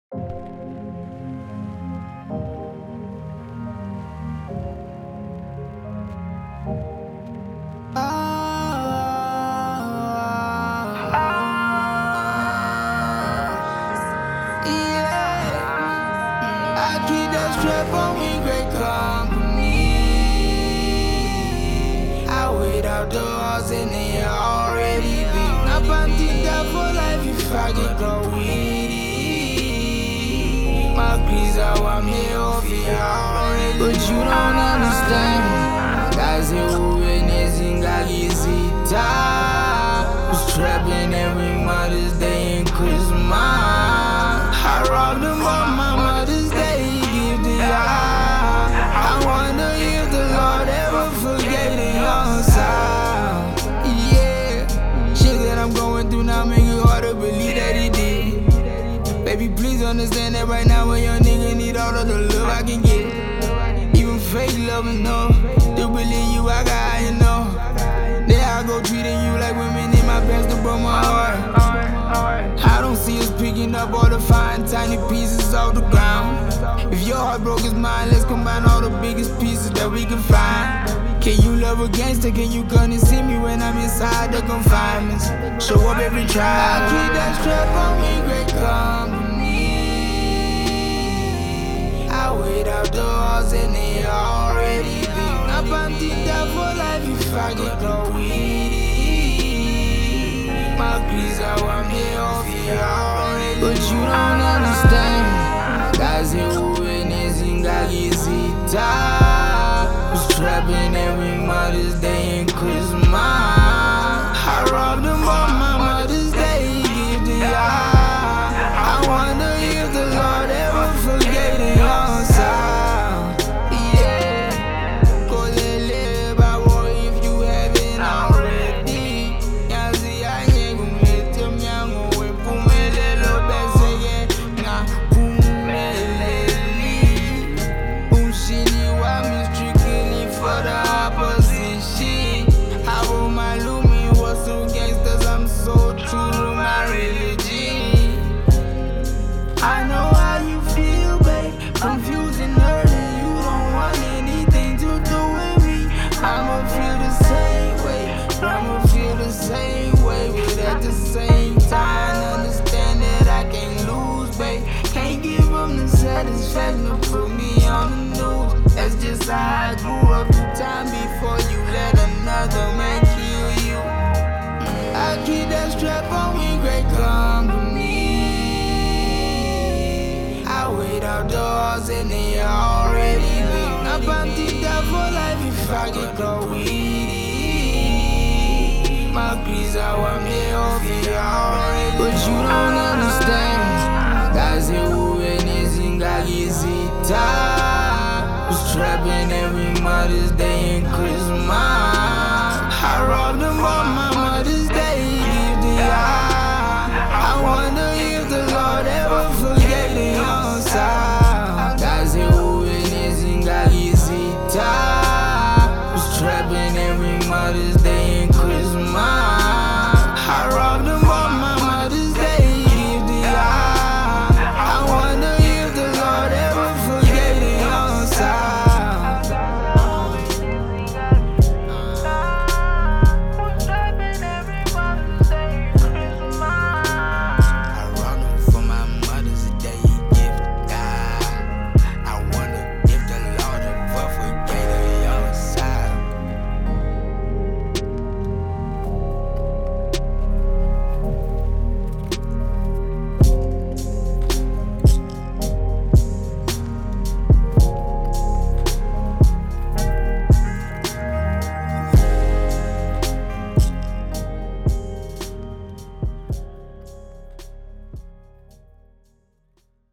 I keep that strap on me, great company. I wait out the odds and they already beat. Now panty down for life if I get greedy. My please, I'm here off you already. But you don't understand. Guys, who witnessing got easy time. Was trapping every Mother's Day and Christmas. I robbed them on my Mother's Day. I wonder if the Lord ever forgave the young sound. Yeah, shit that I'm going through now make it hard to believe that he did. Baby, please understand that right now a young nigga need all of the love I can get. Even fake love enough to believe you, I got how you know. There I go treating you like women in my past that broke my heart. I don't see us picking up all the fine tiny pieces off the ground. If your heart broke as mine, let's combine all the biggest pieces that we can find. Can you love a gangster? Can you come and see me when I'm inside the confinements? Show up every trial. I keep that strap on me, great company. I wait out the odds and they already beat. Now panty down for life if I get greedy. My please, I'm here off you already. But you don't understand. Guys, who witnessing got easy time. Was trapping every Mother's Day and Christmas. I robbed them on my Mother's Day gift to I wonder if the Lord ever forgave the young sound. Yeah, go live by war if you haven't already. Yazi aye kumete myango we pumelelo bese ye na pumeleli. Umshini wa me strictly for the opposition. How my Lumi was so gangsters, I'm so true to my religion. I know how you feel, babe. Confused and hurting, you don't want anything to do with me. I'ma feel the same way. I'ma feel the same way, but at the same time, understand that I can't lose, babe. Can't give them the satisfaction to put me on the news. That's just how I grew up the time before you let another man kill you. I keep that strap on me, great company. I wait out the odds and they already beat. Now panty down for life if I get greedy. My please, I'm here off you already. But you don't understand. Guys, who witnessing got easy time. Was trapping every Mother's Day and Christmas. I robbed them on my